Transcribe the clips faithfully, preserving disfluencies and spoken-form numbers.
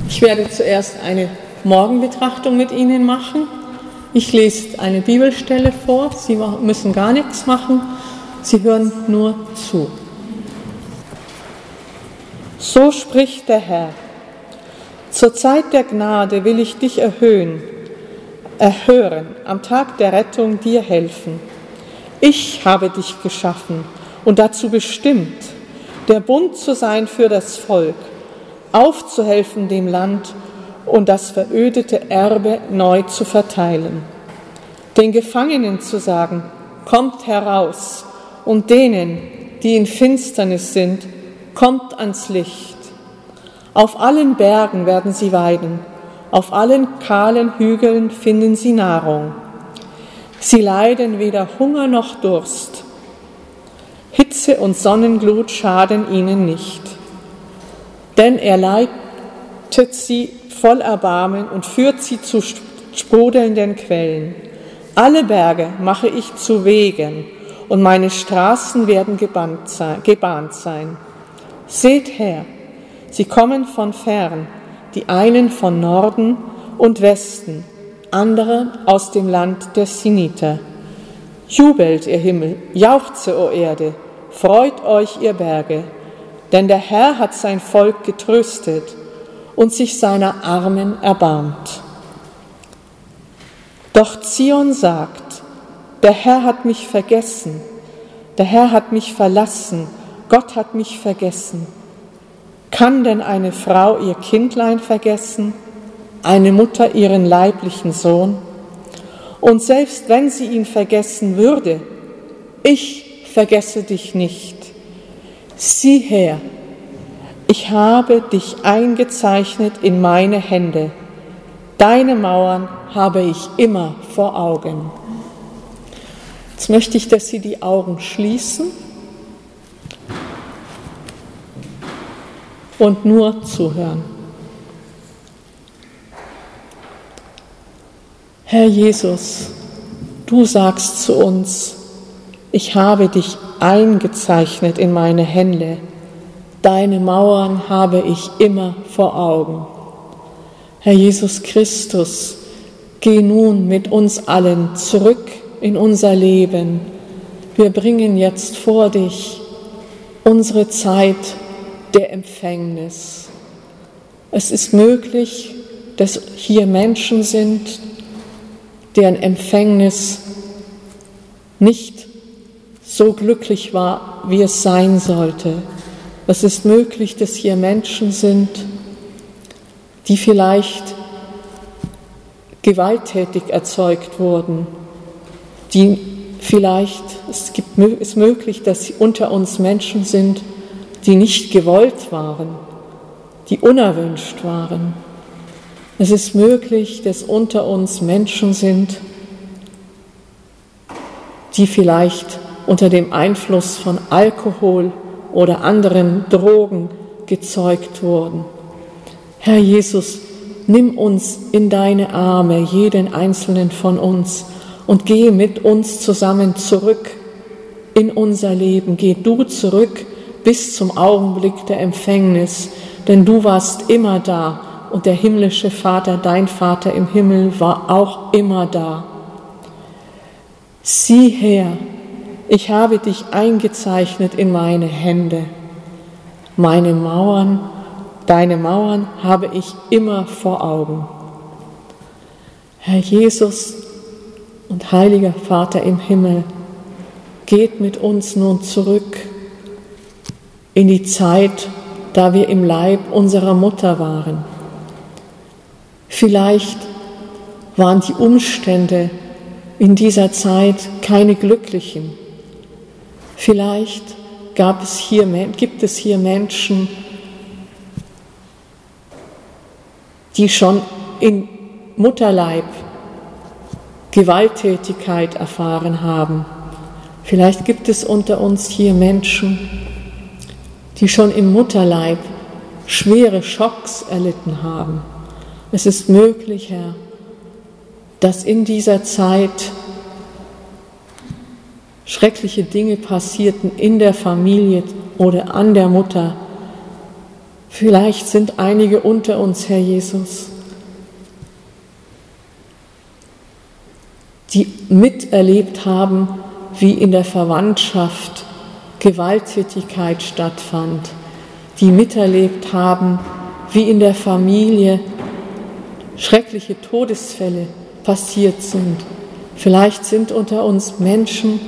Ich werde zuerst eine Morgenbetrachtung mit Ihnen machen. Ich lese eine Bibelstelle vor. Sie müssen gar nichts machen. Sie hören nur zu. So spricht der Herr: Zur Zeit der Gnade will ich dich erhöhen, erhören, am Tag der Rettung dir helfen. Ich habe dich geschaffen und dazu bestimmt, der Bund zu sein für das Volk, aufzuhelfen dem Land und das verödete Erbe neu zu verteilen. Den Gefangenen zu sagen, kommt heraus, und denen, die in Finsternis sind, kommt ans Licht. Auf allen Bergen werden sie weiden, auf allen kahlen Hügeln finden sie Nahrung. Sie leiden weder Hunger noch Durst. Hitze und Sonnenglut schaden ihnen nicht. Denn er leitet sie voll Erbarmen und führt sie zu sprudelnden Quellen. Alle Berge mache ich zu Wegen, und meine Straßen werden gebahnt sein. Seht her, sie kommen von fern, die einen von Norden und Westen, andere aus dem Land der Siniter. Jubelt, ihr Himmel, jauchze, o Erde, freut euch, ihr Berge, denn der Herr hat sein Volk getröstet und sich seiner Armen erbarmt. Doch Zion sagt, der Herr hat mich vergessen, der Herr hat mich verlassen, Gott hat mich vergessen. Kann denn eine Frau ihr Kindlein vergessen, eine Mutter ihren leiblichen Sohn? Und selbst wenn sie ihn vergessen würde, ich vergesse dich nicht. Sieh her, ich habe dich eingezeichnet in meine Hände. Deine Mauern habe ich immer vor Augen. Jetzt möchte ich, dass Sie die Augen schließen und nur zuhören. Herr Jesus, du sagst zu uns, ich habe dich eingezeichnet in meine Hände. Deine Mauern habe ich immer vor Augen. Herr Jesus Christus, geh nun mit uns allen zurück in unser Leben. Wir bringen jetzt vor dich unsere Zeit der Empfängnis. Es ist möglich, dass hier Menschen sind, deren Empfängnis nicht so glücklich war, wie es sein sollte. Es ist möglich, dass hier Menschen sind, die vielleicht gewalttätig erzeugt wurden, die vielleicht, es gibt, ist möglich, dass unter uns Menschen sind, die nicht gewollt waren, die unerwünscht waren. Es ist möglich, dass unter uns Menschen sind, die vielleicht unter dem Einfluss von Alkohol oder anderen Drogen gezeugt wurden. Herr Jesus, nimm uns in deine Arme, jeden einzelnen von uns, und geh mit uns zusammen zurück in unser Leben. Geh du zurück bis zum Augenblick der Empfängnis, denn du warst immer da und der himmlische Vater, dein Vater im Himmel, war auch immer da. Sieh her, ich habe dich eingezeichnet in meine Hände. Meine Mauern, deine Mauern habe ich immer vor Augen. Herr Jesus und heiliger Vater im Himmel, geht mit uns nun zurück in die Zeit, da wir im Leib unserer Mutter waren. Vielleicht waren die Umstände in dieser Zeit keine glücklichen. Vielleicht gab es hier, gibt es hier Menschen, die schon im Mutterleib Gewalttätigkeit erfahren haben. Vielleicht gibt es unter uns hier Menschen, die schon im Mutterleib schwere Schocks erlitten haben. Es ist möglich, Herr, dass in dieser Zeit schreckliche Dinge passierten in der Familie oder an der Mutter, Vielleicht sind einige unter uns, Herr Jesus, die miterlebt haben, wie in der Verwandtschaft Gewalttätigkeit stattfand, die miterlebt haben, wie in der Familie schreckliche Todesfälle passiert sind. Vielleicht sind unter uns Menschen,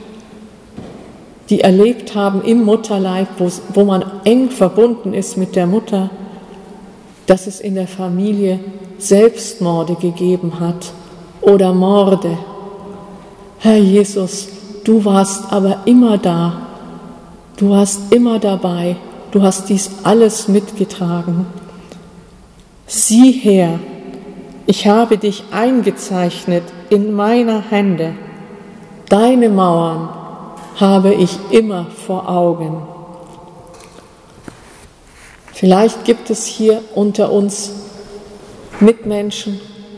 die erlebt haben im Mutterleib, wo man eng verbunden ist mit der Mutter, dass es in der Familie Selbstmorde gegeben hat oder Morde. Herr Jesus, du warst aber immer da, du warst immer dabei, du hast dies alles mitgetragen. Sieh her, ich habe dich eingezeichnet in meiner Hände, deine Mauern habe ich immer vor Augen. Vielleicht gibt es hier unter uns Mitmenschen,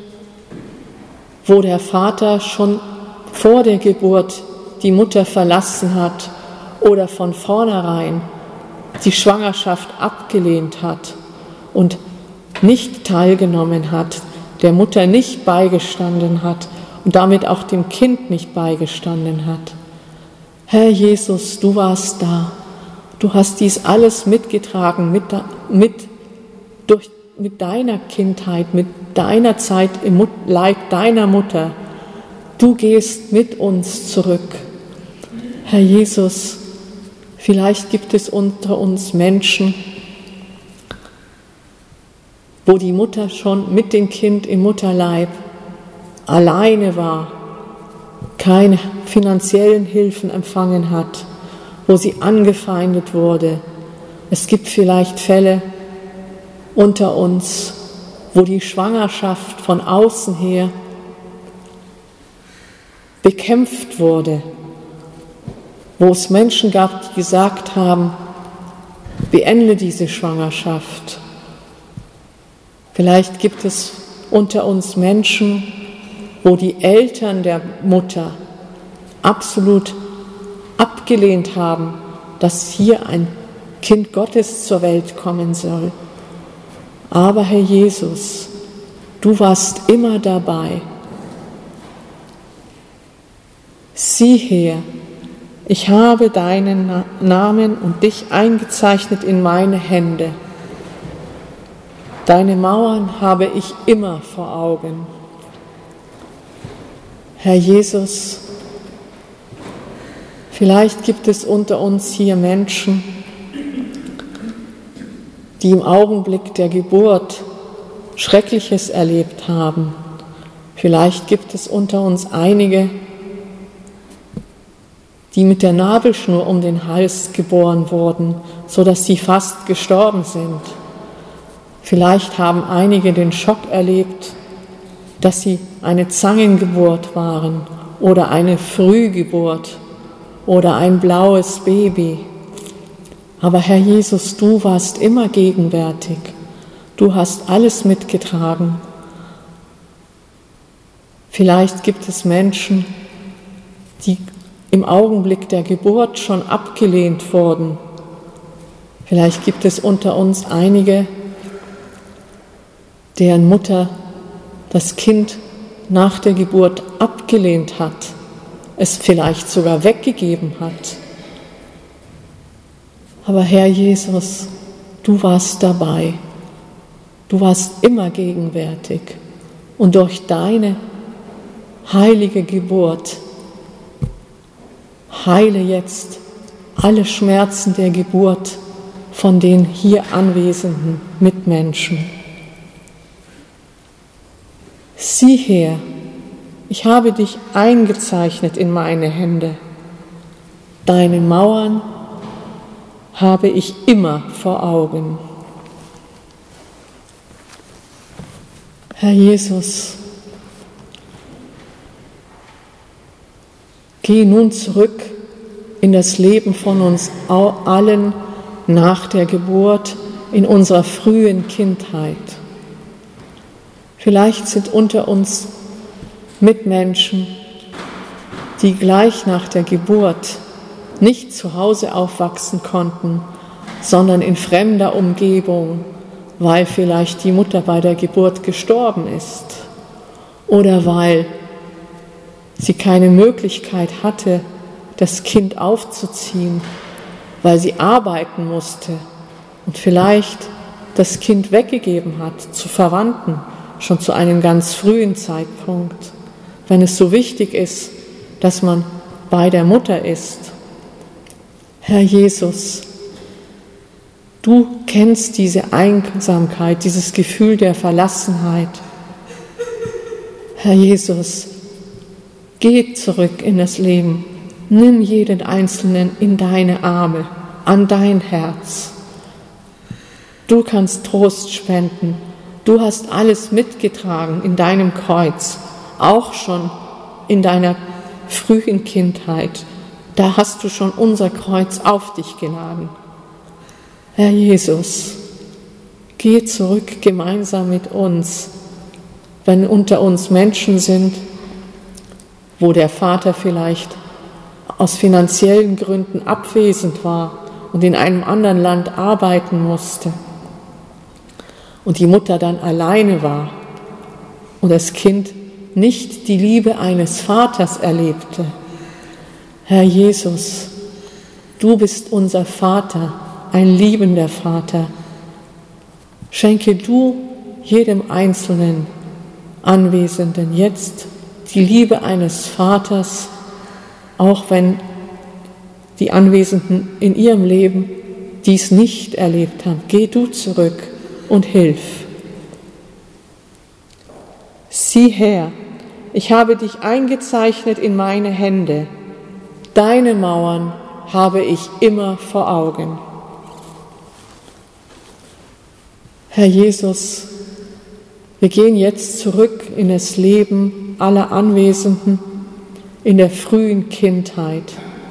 wo der Vater schon vor der Geburt die Mutter verlassen hat oder von vornherein die Schwangerschaft abgelehnt hat und nicht teilgenommen hat, der Mutter nicht beigestanden hat und damit auch dem Kind nicht beigestanden hat. Herr Jesus, du warst da. Du hast dies alles mitgetragen, mit, mit, durch, mit deiner Kindheit, mit deiner Zeit im Leib deiner Mutter. Du gehst mit uns zurück. Herr Jesus, vielleicht gibt es unter uns Menschen, wo die Mutter schon mit dem Kind im Mutterleib alleine war, keine finanziellen Hilfen empfangen hat, wo sie angefeindet wurde. Es gibt vielleicht Fälle unter uns, wo die Schwangerschaft von außen her bekämpft wurde, wo es Menschen gab, die gesagt haben, beende diese Schwangerschaft. Vielleicht gibt es unter uns Menschen, wo die Eltern der Mutter absolut abgelehnt haben, dass hier ein Kind Gottes zur Welt kommen soll. Aber Herr Jesus, du warst immer dabei. Sieh her, ich habe deinen Namen und dich eingezeichnet in meine Hände. Deine Mauern habe ich immer vor Augen. Herr Jesus, vielleicht gibt es unter uns hier Menschen, die im Augenblick der Geburt Schreckliches erlebt haben. Vielleicht gibt es unter uns einige, die mit der Nabelschnur um den Hals geboren wurden, sodass sie fast gestorben sind. Vielleicht haben einige den Schock erlebt, dass sie eine Zangengeburt waren oder eine Frühgeburt oder ein blaues Baby. Aber Herr Jesus, du warst immer gegenwärtig. Du hast alles mitgetragen. Vielleicht gibt es Menschen, die im Augenblick der Geburt schon abgelehnt wurden. Vielleicht gibt es unter uns einige, deren Mutter das Kind nach der Geburt abgelehnt hat, es vielleicht sogar weggegeben hat. Aber Herr Jesus, du warst dabei, du warst immer gegenwärtig und durch deine heilige Geburt heile jetzt alle Schmerzen der Geburt von den hier anwesenden Mitmenschen. Sieh her, ich habe dich eingezeichnet in meine Hände. Deine Mauern habe ich immer vor Augen. Herr Jesus, geh nun zurück in das Leben von uns allen nach der Geburt, in unserer frühen Kindheit. Vielleicht sind unter uns Mitmenschen, die gleich nach der Geburt nicht zu Hause aufwachsen konnten, sondern in fremder Umgebung, weil vielleicht die Mutter bei der Geburt gestorben ist oder weil sie keine Möglichkeit hatte, das Kind aufzuziehen, weil sie arbeiten musste und vielleicht das Kind weggegeben hat zu Verwandten, schon zu einem ganz frühen Zeitpunkt. Wenn es so wichtig ist, dass man bei der Mutter ist. Herr Jesus, du kennst diese Einsamkeit, dieses Gefühl der Verlassenheit. Herr Jesus, geh zurück in das Leben. Nimm jeden Einzelnen in deine Arme, an dein Herz. Du kannst Trost spenden. Du hast alles mitgetragen in deinem Kreuz, auch schon in deiner frühen Kindheit. Da hast du schon unser Kreuz auf dich geladen. Herr Jesus, geh zurück gemeinsam mit uns, wenn unter uns Menschen sind, wo der Vater vielleicht aus finanziellen Gründen abwesend war und in einem anderen Land arbeiten musste und die Mutter dann alleine war und das Kind nicht die Liebe eines Vaters erlebte. Herr Jesus, du bist unser Vater, ein liebender Vater. Schenke du jedem einzelnen Anwesenden jetzt die Liebe eines Vaters, auch wenn die Anwesenden in ihrem Leben dies nicht erlebt haben. Geh du zurück und hilf. Sieh her, ich habe dich eingezeichnet in meine Hände. Deine Mauern habe ich immer vor Augen. Herr Jesus, wir gehen jetzt zurück in das Leben aller Anwesenden in der frühen Kindheit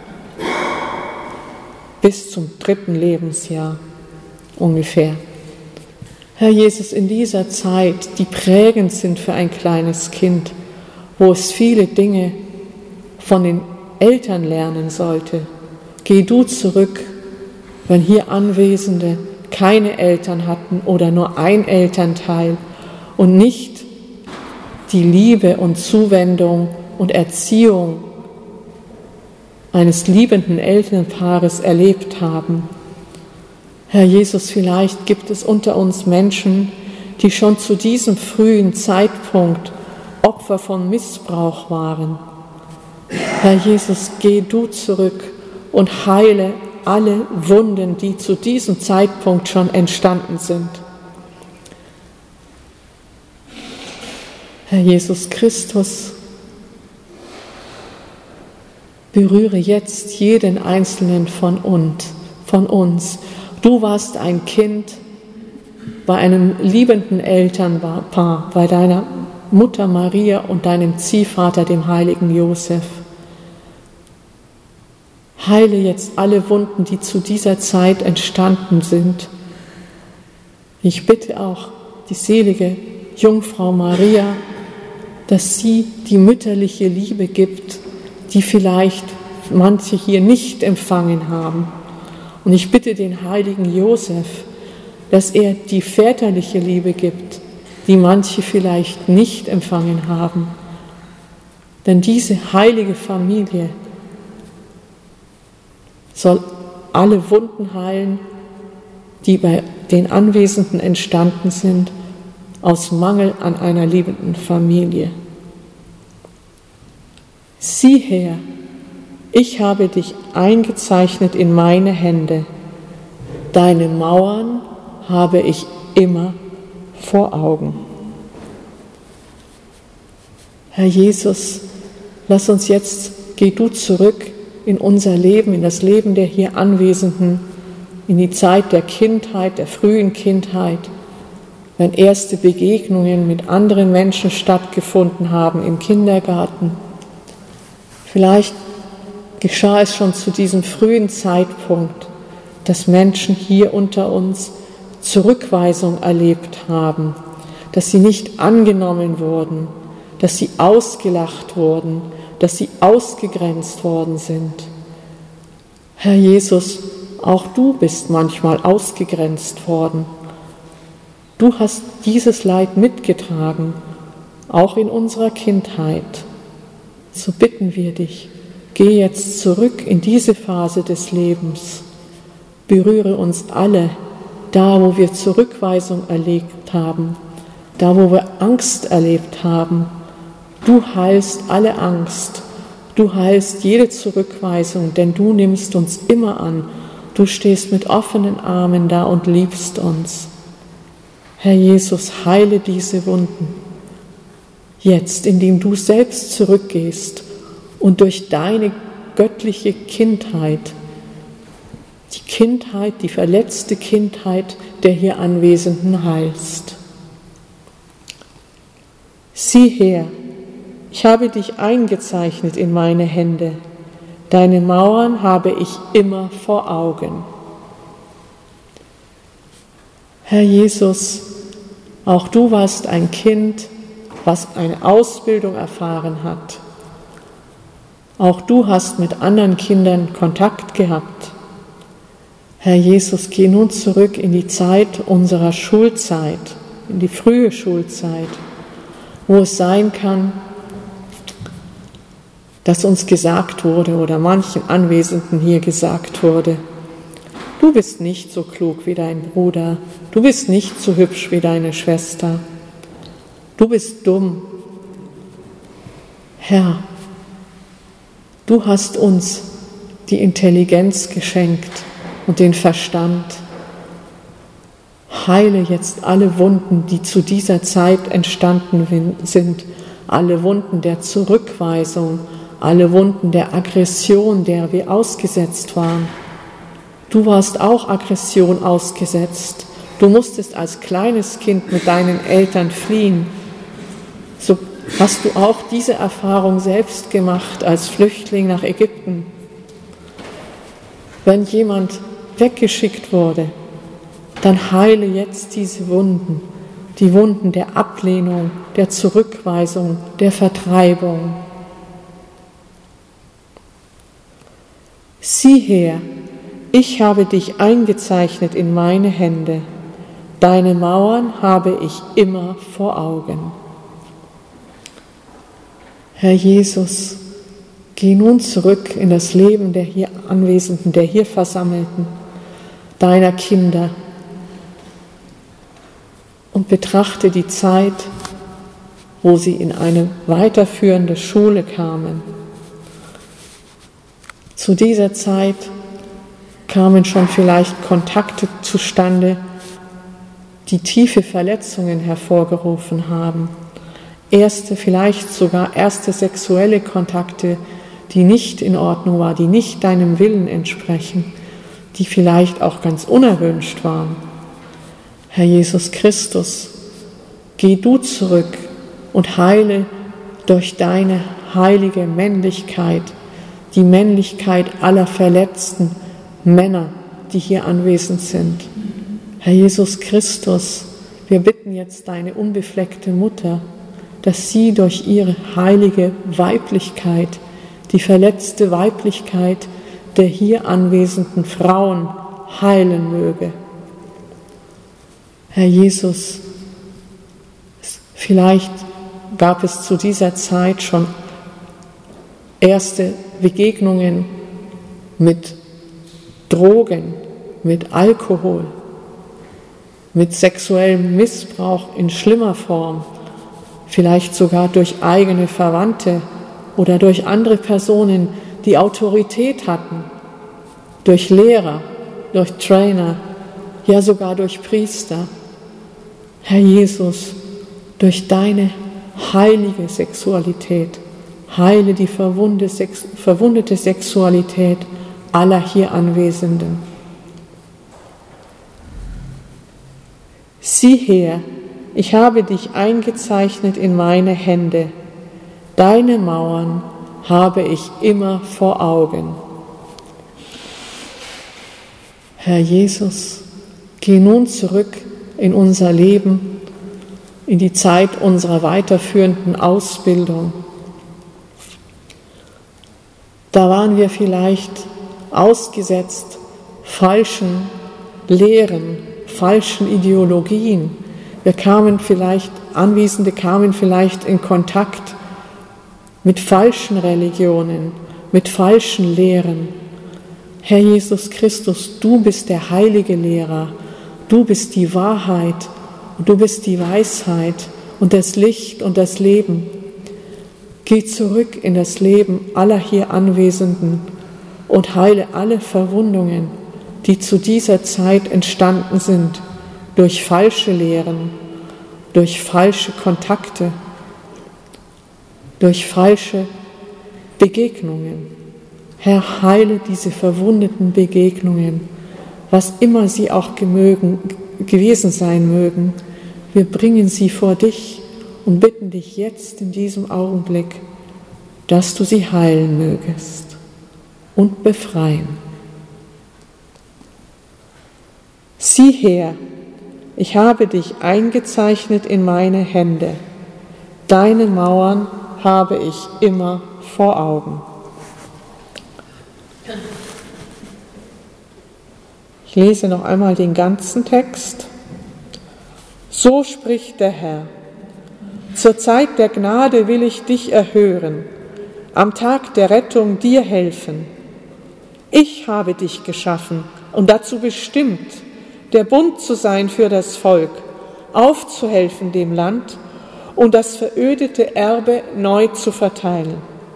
bis zum dritten Lebensjahr ungefähr. Herr Jesus, in dieser Zeit, die prägend sind für ein kleines Kind, wo es viele Dinge von den Eltern lernen sollte, geh du zurück, wenn hier Anwesende keine Eltern hatten oder nur ein Elternteil und nicht die Liebe und Zuwendung und Erziehung eines liebenden Elternpaares erlebt haben. Herr Jesus, vielleicht gibt es unter uns Menschen, die schon zu diesem frühen Zeitpunkt Opfer von Missbrauch waren. Herr Jesus, geh du zurück und heile alle Wunden, die zu diesem Zeitpunkt schon entstanden sind. Herr Jesus Christus, berühre jetzt jeden Einzelnen von uns, von uns. Du warst ein Kind bei einem liebenden Elternpaar, bei deiner Mutter Maria und deinem Ziehvater, dem heiligen Josef. Heile jetzt alle Wunden, die zu dieser Zeit entstanden sind. Ich bitte auch die selige Jungfrau Maria, dass sie die mütterliche Liebe gibt, die vielleicht manche hier nicht empfangen haben. Und ich bitte den heiligen Josef, dass er die väterliche Liebe gibt, die manche vielleicht nicht empfangen haben. Denn diese heilige Familie soll alle Wunden heilen, die bei den Anwesenden entstanden sind, aus Mangel an einer liebenden Familie. Sieh her, ich habe dich eingezeichnet in meine Hände. Deine Mauern habe ich immer vor Augen. Herr Jesus, lass uns jetzt, geh du zurück in unser Leben, in das Leben der hier Anwesenden, in die Zeit der Kindheit, der frühen Kindheit, wenn erste Begegnungen mit anderen Menschen stattgefunden haben im Kindergarten. Vielleicht geschah es schon zu diesem frühen Zeitpunkt, dass Menschen hier unter uns Zurückweisung erlebt haben, dass sie nicht angenommen wurden, dass sie ausgelacht wurden, dass sie ausgegrenzt worden sind. Herr Jesus, auch du bist manchmal ausgegrenzt worden. Du hast dieses Leid mitgetragen, auch in unserer Kindheit. So bitten wir dich, geh jetzt zurück in diese Phase des Lebens. Berühre uns alle, da wo wir Zurückweisung erlebt haben, da wo wir Angst erlebt haben. Du heilst alle Angst, du heilst jede Zurückweisung, denn du nimmst uns immer an. Du stehst mit offenen Armen da und liebst uns. Herr Jesus, heile diese Wunden. Jetzt, indem du selbst zurückgehst und durch deine göttliche Kindheit, die Kindheit, die verletzte Kindheit der hier Anwesenden heilst. Sieh her, ich habe dich eingezeichnet in meine Hände, deine Mauern habe ich immer vor Augen. Herr Jesus, auch du warst ein Kind, was eine Ausbildung erfahren hat. Auch du hast mit anderen Kindern Kontakt gehabt. Herr Jesus, geh nun zurück in die Zeit unserer Schulzeit, in die frühe Schulzeit, wo es sein kann, dass uns gesagt wurde oder manchen Anwesenden hier gesagt wurde, du bist nicht so klug wie dein Bruder, du bist nicht so hübsch wie deine Schwester, du bist dumm. Herr, du hast uns die Intelligenz geschenkt und den Verstand. Heile jetzt alle Wunden, die zu dieser Zeit entstanden sind, alle Wunden der Zurückweisung, alle Wunden der Aggression, der wir ausgesetzt waren. Du warst auch Aggression ausgesetzt. Du musstest als kleines Kind mit deinen Eltern fliehen. So hast du auch diese Erfahrung selbst gemacht als Flüchtling nach Ägypten. Wenn jemand weggeschickt wurde, dann heile jetzt diese Wunden, die Wunden der Ablehnung, der Zurückweisung, der Vertreibung. Sieh her, ich habe dich eingezeichnet in meine Hände, deine Mauern habe ich immer vor Augen. Herr Jesus, geh nun zurück in das Leben der hier Anwesenden, der hier Versammelten, deiner Kinder und betrachte die Zeit, wo sie in eine weiterführende Schule kamen. Zu dieser Zeit kamen schon vielleicht Kontakte zustande, die tiefe Verletzungen hervorgerufen haben. Erste, vielleicht sogar erste sexuelle Kontakte, die nicht in Ordnung waren, die nicht deinem Willen entsprechen, die vielleicht auch ganz unerwünscht waren. Herr Jesus Christus, geh du zurück und heile durch deine heilige Männlichkeit, die Männlichkeit aller verletzten Männer, die hier anwesend sind. Herr Jesus Christus, wir bitten jetzt deine unbefleckte Mutter, dass sie durch ihre heilige Weiblichkeit, die verletzte Weiblichkeit der hier anwesenden Frauen heilen möge. Herr Jesus, vielleicht gab es zu dieser Zeit schon erste Begegnungen mit Drogen, mit Alkohol, mit sexuellem Missbrauch in schlimmer Form, vielleicht sogar durch eigene Verwandte oder durch andere Personen, die Autorität hatten, durch Lehrer, durch Trainer, ja sogar durch Priester. Herr Jesus, durch deine heilige Sexualität, heile die verwundete Sexualität aller hier Anwesenden. Sieh her, ich habe dich eingezeichnet in meine Hände, deine Mauern habe ich immer vor Augen. Herr Jesus, geh nun zurück in unser Leben, in die Zeit unserer weiterführenden Ausbildung. Da waren wir vielleicht ausgesetzt falschen Lehren, falschen Ideologien. Wir kamen vielleicht, Anwesende kamen vielleicht in Kontakt mit falschen Religionen, mit falschen Lehren. Herr Jesus Christus, du bist der heilige Lehrer, du bist die Wahrheit und du bist die Weisheit und das Licht und das Leben. Geh zurück in das Leben aller hier Anwesenden und heile alle Verwundungen, die zu dieser Zeit entstanden sind, durch falsche Lehren, durch falsche Kontakte, durch falsche Begegnungen. Herr, heile diese verwundeten Begegnungen, was immer sie auch gemögen, gewesen sein mögen. Wir bringen sie vor dich und bitten dich jetzt in diesem Augenblick, dass du sie heilen mögest und befreien. Sieh her, ich habe dich eingezeichnet in meine Hände. Deine Mauern habe ich immer vor Augen. Ich lese noch einmal den ganzen Text. So spricht der Herr: Zur Zeit der Gnade will ich dich erhören, am Tag der Rettung dir helfen. Ich habe dich geschaffen und dazu bestimmt, der Bund zu sein für das Volk, aufzuhelfen dem Land und das verödete Erbe neu zu verteilen.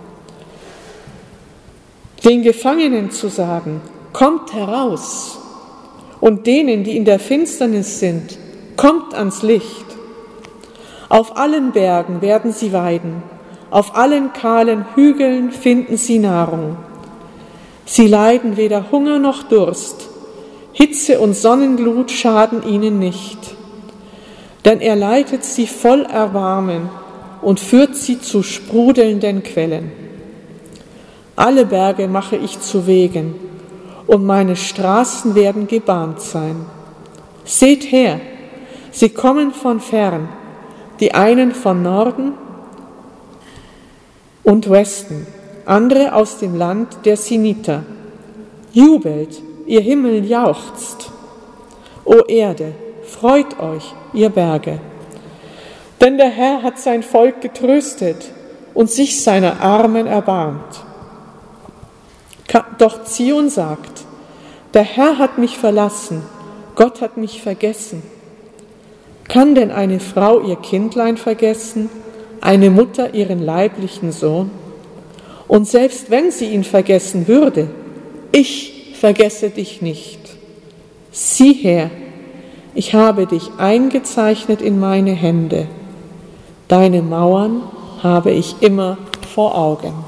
Den Gefangenen zu sagen, kommt heraus, und denen, die in der Finsternis sind, kommt ans Licht. Auf allen Bergen werden sie weiden, auf allen kahlen Hügeln finden sie Nahrung. Sie leiden weder Hunger noch Durst, Hitze und Sonnenglut schaden ihnen nicht. Denn er leitet sie voll Erbarmen und führt sie zu sprudelnden Quellen. Alle Berge mache ich zu Wegen, und meine Straßen werden gebahnt sein. Seht her, sie kommen von fern, die einen von Norden und Westen, andere aus dem Land der Siniter. Jubelt, ihr Himmel jauchzt. O Erde, freut euch, ihr Berge. Denn der Herr hat sein Volk getröstet und sich seiner Armen erbarmt. Doch Zion sagt, der Herr hat mich verlassen, Gott hat mich vergessen. Kann denn eine Frau ihr Kindlein vergessen, eine Mutter ihren leiblichen Sohn? Und selbst wenn sie ihn vergessen würde, ich vergesse dich nicht. Sieh her, ich habe dich eingezeichnet in meine Hände. Deine Mauern habe ich immer vor Augen.